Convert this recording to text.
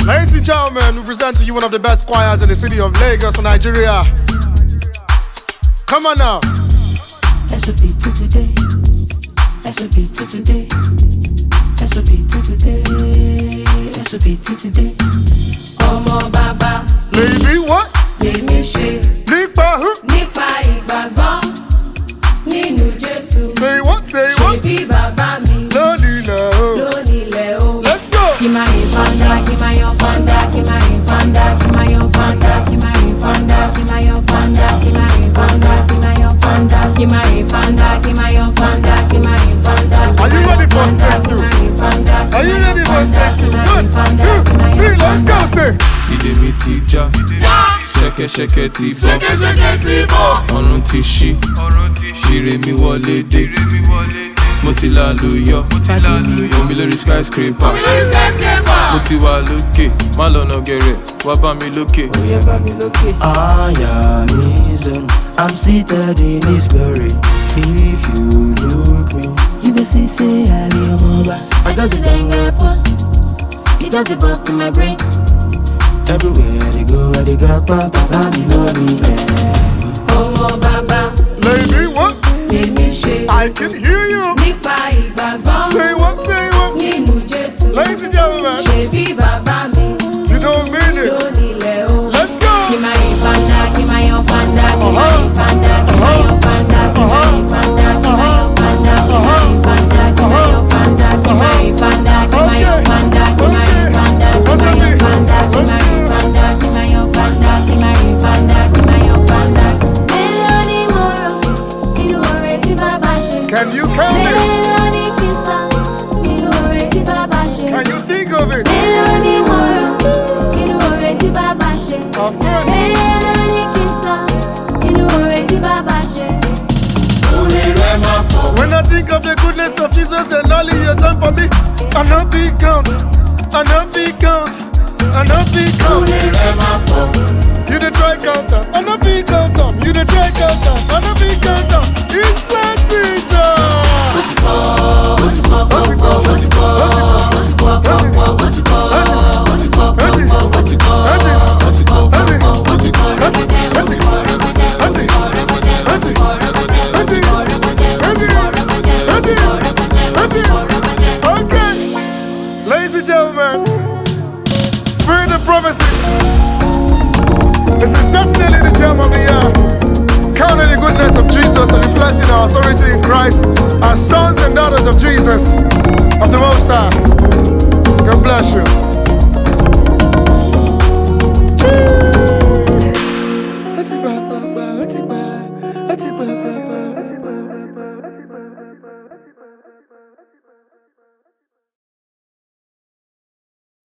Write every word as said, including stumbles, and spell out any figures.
Ladies and gentlemen, we present to you one of the best choirs in the city of Lagos, Nigeria. Come on now. That's a beat to today. That's a beat to today. That's a beat to today. That's a beat to today. Ọmọ bàbá. Lady what? Lèmi ṣe. Nípa who? Nípa ìgbàgbọ́ nínú Jésù. Say what? Say what? Ṣebí bàbá mi. Lónìlẹ̀ o. Lónìlẹ̀ o. Let's go. Kí máa yin fanda, kí máa yan fanda, kí máa yin fanda, kí máa yan fanda, kí máa yin fanda, kí máa yan fanda, kí máa yin fanda, kí máa yan fanda, kí máa yin fanda, kí máa yan fanda, kí máa yin fanda. Are you ready for step two? Are you ready for step two? One, two, three, let's go, say. Ìdè mi ti já, ṣẹ̀kẹ̀ṣẹ̀kẹ̀ ti bọ́, Ṣẹ̀kẹ̀ṣẹ̀kẹ̀ ti bọ́. ọ̀run ti ṣí, ire mi wọlé dé, mo ti lálùyọ, omi lórí skyscraper, mo ti wà lókè, má lọ́nà gẹ̀rẹ̀, wá bá mi lókè. I am his own, I'm seated in his glory. If you look me, you will see say I am over. I just the dengue post, it does the bust in my brain. Everywhere they go, I they got papa, and me know me there. Ọmọ bàbá. Lady what? Lèmi ṣe. I can hear you. Nípa ìgbàgbọ́ Say what? Say what? nínú Jésù. Ladies and gentlemen, Ṣebí bàbá mi. you don't mean it. Lónìlẹ̀ o. Let's go. Kí máa yin fanda, kí máa yan fanda, kí máa yin fanda, kí máa yan fanda, kí máa yin fanda, kí máa yan fanda, kí máa yin fanda, kí máa yan fanda, kí máa yin fanda, kí máa yan fanda, kí máa yin fanda, kí máa yan fanda, kí máa yin fanda, kí máa yan fanda, kí máa yin fanda, kí máa yan fanda. Mélòó ni mo rò nínú oore tí bàbá ṣe? Can you count it? Mélòó ni kí n sọ nínú oore tí bàbá ṣe? Can you think of it? Mélòó ni mo rò nínú oore tí bàbá ṣe? Of course. Mélòó ni kí n sọ nínú oore tí bàbá ṣe? When I think of the goodness of Jesus and all he has done for me, I know big count, I know big count, I know big count. You the try counter, I know big counter. You the try counter, I know big counter. It's plenty joy. What's it called? What's it called? What's it called? What's it called? What's it called? What's it called? What's it called? What's it called? What's it called? What's it called? What's it called? Okay, ladies and gentlemen, Spirit of Prophecy. This is definitely the gem of the year. Counting the goodness of Jesus and reflecting our authority in Christ as sons and daughters of Jesus, of the Most High. God bless you.